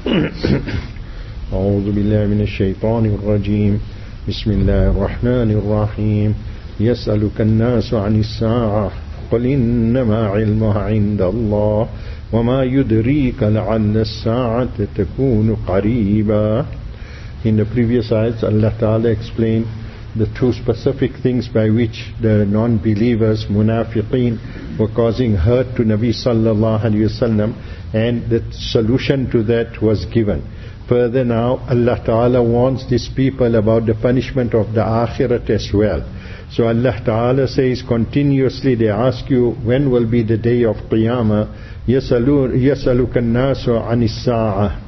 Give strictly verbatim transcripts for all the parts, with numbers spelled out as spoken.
أعوذ بالله من الشيطان الرجيم بسم الله الرحمن الرحيم يسألك الناس عن الساعة قل إنما علمها عند الله وما يدريك لعل الساعة تكون قريبا. In the previous ayats, Allah Ta'ala explained the two specific things by which the non-believers, munafiqeen, were causing hurt to Nabi Sallallahu Alaihi Wasallam, and the solution to that was given. Further now, Allah Ta'ala warns these people about the punishment of the Akhirat as well. So Allah Ta'ala says continuously, they ask you, when will be the day of Qiyamah? يَسَأَلُكَ النَّاسُ عَنِ السَّاعَةِ.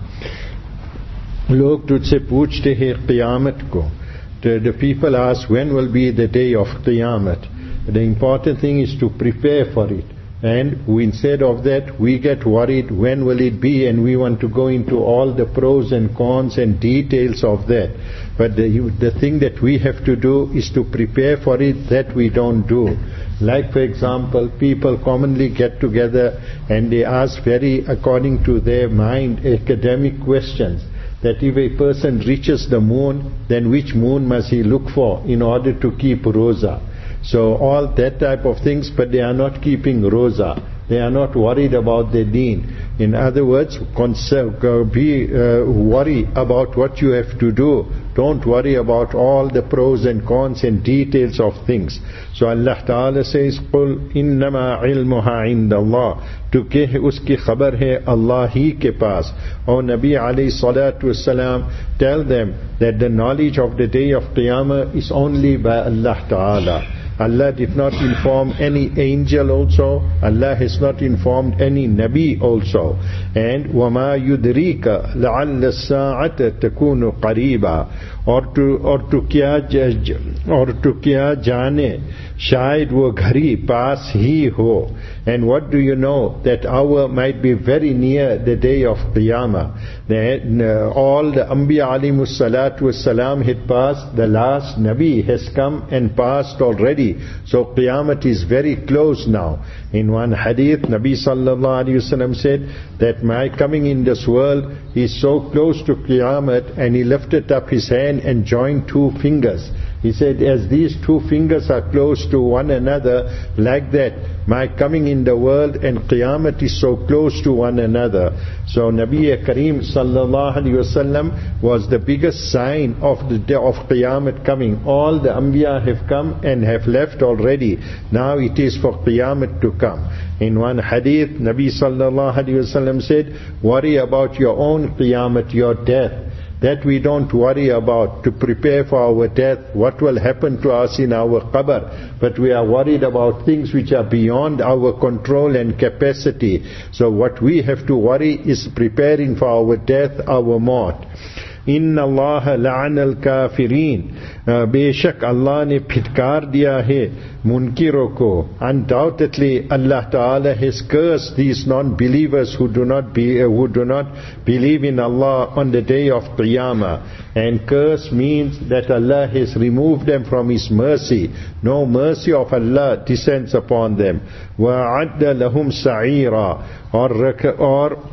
Log tujhse poochte hai Qiyamat ko. The, the people ask, when will be the day of Qiyamah? The important thing is to prepare for it. And we, instead of that, we get worried, when will it be? And we want to go into all the pros and cons and details of that. But the, the thing that we have to do is to prepare for it, that we don't do. Like, for example, people commonly get together and they ask very according to their mind academic questions. That if a person reaches the moon, then which moon must he look for in order to keep Roza? So all that type of things, but they are not keeping Roza. They are not worried about their deen. In other words, conserve, be uh, worry about what you have to do. Don't worry about all the pros and cons and details of things. So Allah Ta'ala says, قُلْ إِنَّمَا عِلْمُهَا عِنْدَ اللَّهِ. To ke uski khabar hai Allah hi ke paas. O Nabi alayhi salatu wasalam, tell them that the knowledge of the day of Qiyamah is only by Allah Ta'ala. Allah did not inform any angel also. Allah has not informed any Nabi also. And وَمَا يُدْرِيكَ لَعَلَّ السَّاعَةَ تَكُونُ قَرِيبًا. اور تو اور تو کیا اور تو کیا جانے شاید وہ گھڑی پاس ہی ہو. And what do you know? That hour might be very near the day of Qiyamah. Then uh, all the Anbiya alayhimu salatu wassalam had passed. The last Nabi has come and passed already. So Qiyamah is very close now. In one hadith, Nabi sallallahu alayhi wasallam said that my coming in this world is so close to Qiyamah, and he lifted up his hand and joined two fingers. He said, as these two fingers are close to one another, like that, my coming in the world and Qiyamah is so close to one another. So Nabi Kareem sallallahu alaihi wasallam was the biggest sign of the day of Qiyamah coming. All the Anbiya have come and have left already. Now it is for Qiyamah to come. In one hadith, Nabi sallallahu alaihi wasallam said, worry about your own Qiyamah, your death. That we don't worry about, to prepare for our death, what will happen to us in our qabr. But we are worried about things which are beyond our control and capacity. So what we have to worry is preparing for our death, our maut. Inna Allah la'ana al-kafirin. बेशक Allah ने फिटकार दिया है मुनकिरों को. Undoubtedly Allah Ta'ala has cursed these non-believers who do not be, uh, who do not believe in Allah on the day of Qiyamah. And curse means that Allah has removed them from His mercy. No mercy of Allah descends upon them. وَأَعَدَّ لَهُمْ سَعِيرًا. और और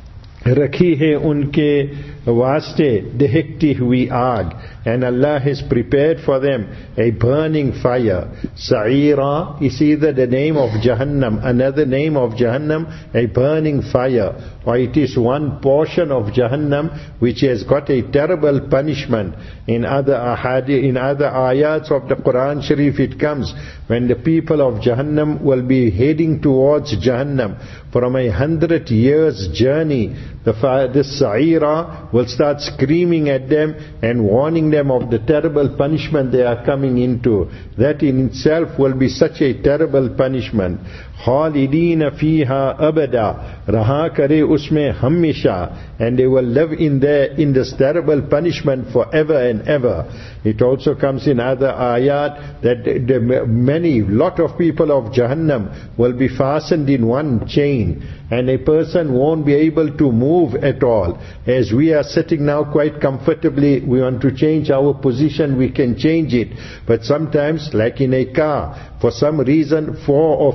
रखी है उनके वास्ते दहकती हुई आग. And Allah has prepared for them a burning fire. Sa'ira is either the name of Jahannam, another name of Jahannam, a burning fire, or it is one portion of Jahannam which has got a terrible punishment. In other ahadi, in other ayats of the Quran Sharif it comes, when the people of Jahannam will be heading towards Jahannam from a hundred years journey, the fire, this Sa'ira will start screaming at them and warning them of the terrible punishment they are coming into. That in itself will be such a terrible punishment. Khalidina fiha abada. Raha kare usme hamisha. And they will live in there in this terrible punishment forever and ever. It also comes in other ayat that the many, lot of people of Jahannam will be fastened in one chain. And a person won't be able to move at all. As we are sitting now quite comfortably, we want to change our position, we can change it. But sometimes, like in a car, for some reason, four or five of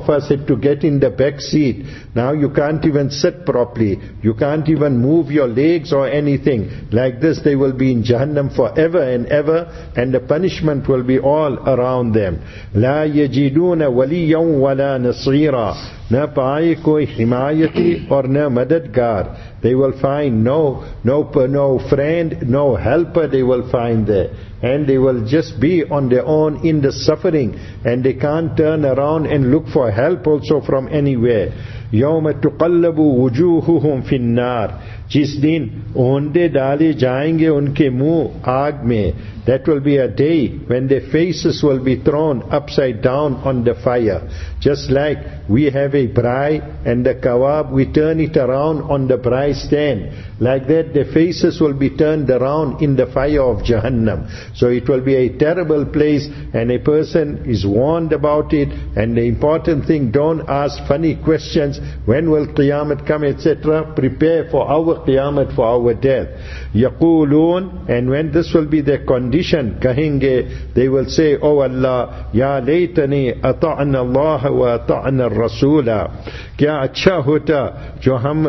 of us had to get in the back seat. Now you can't even sit properly. You can't even move your legs or anything. Like this they will be in Jahannam forever and ever, and the punishment will be all around them. لا يجدون وليا ولا نصيرا. न पाए कोई हिमायती और न मददगार. They will find no, no, no friend, no helper they will find there. And they will just be on their own in the suffering, and they can't turn around and look for help also from anywhere. يَوْمَ تُقَلَّبُ وُجُوهُهُمْ فِي النَّارِ. जिस दिन ओंदे डाले जाएंगे उनके मुंह आग में. That will be a day when their faces will be thrown upside down on the fire. Just like we have a braai and the kebab, we turn it around on the braai stand. Like that their faces will be turned around in the fire of Jahannam. So it will be a terrible place, and a person is warned about it. And the important thing, don't ask funny questions. When will Qiyamah come, et cetera. Prepare for our Qiyamah, for our death. Yaqulun, and when this will be their condition, kahenge, they will say, Oh Allah, Ya laytani ata'na Allah wa ata'na Rasula. Kya acha hota jo hum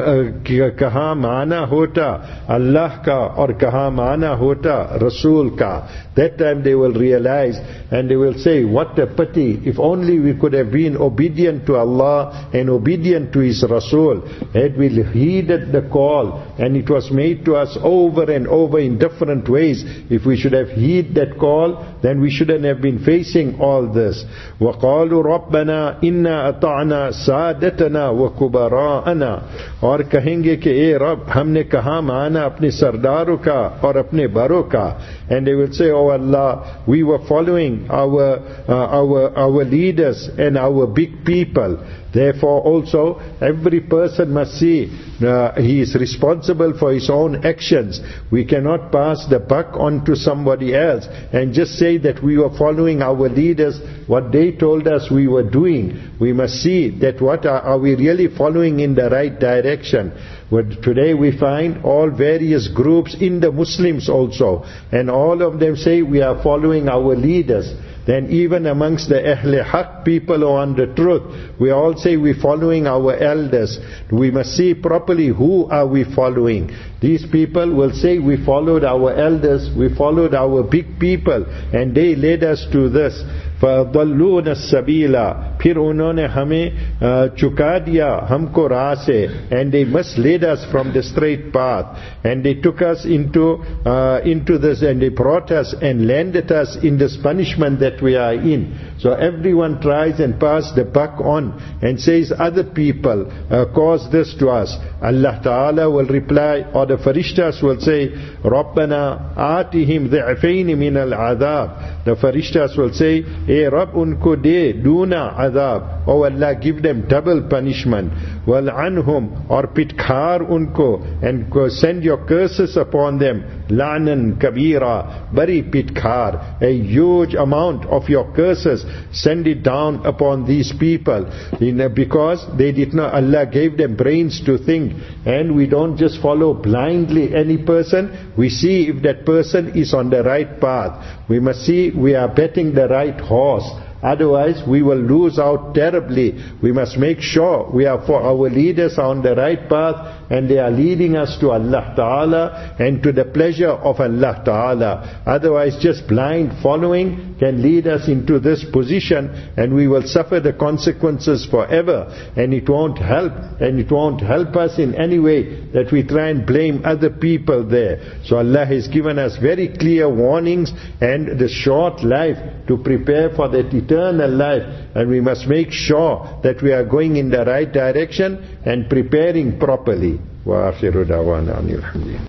kaha maana hota Allah ka aur kaha maana hota Rasul ka. That time they will realize, and they will say, what a pity, if only we could have been obedient to Allah and obedient to His Rasul. Had we heeded the call, and it was made to us over and over in different ways. If we should have heeded that call, then we shouldn't have been facing all this. وَقَالُوا رَبَّنَا إِنَّا أَطَعْنَا سَادَتَنَا وَكُبَرَاءَنَا. और कहेंगे कि ए रब, हमने कहा माना अपने सरदारों का और अपने बड़ों का. And they will say, Oh Allah, we were following our uh, our our leaders and our big people. Therefore also every person must see uh, he is responsible for his own actions. We cannot pass the buck on to somebody else and just say that we were following our leaders, what they told us we were doing. We must see that what are, are we really following in the right direction. But today we find all various groups in the Muslims also, and all of them say we are following our leaders. Then even amongst the Ahle Haq people who are on the truth, we all say we're following our elders. We must see properly who are we following. These people will say we followed our elders, we followed our big people, and they led us to this. فَضَلُّونَ السَّبِيلَ. फिर उन्होंने हमें चुका दिया हमको राह से, and they misled us from the straight path, and they took us into uh, into this, and they brought us and landed us in this punishment that we are in. So everyone tries and passes the buck on and says other people uh, caused this to us. Allah Ta'ala will reply, or the Farishtas will say, رَبَّنَا آتِهِمْ ضِعْفَيْنِ مِنَ الْعَذَابِ. The Farishtas will say, Hey Rabb, unko de duna azab. Oh Allah, give them double punishment. وَالْعَنْهُمْ, or pitkhar unko, and send your curses upon them. لَعْنًا kabira, bari pitkhar, a huge amount of your curses, send it down upon these people. In, uh, because they did not, Allah gave them brains to think, and we don't just follow blindly any person. We see if that person is on the right path. We must see we are betting the right horse. Otherwise we will lose out terribly. We must make sure we are for our leaders are on the right path, and they are leading us to Allah Ta'ala and to the pleasure of Allah Ta'ala. Otherwise just blind following can lead us into this position, and we will suffer the consequences forever, and it won't help, and it won't help us in any way that we try and blame other people there. So Allah has given us very clear warnings and the short life to prepare for that eternal life, and we must make sure that we are going in the right direction and preparing properly. Wa akhiru da'wana anil hamdulillah.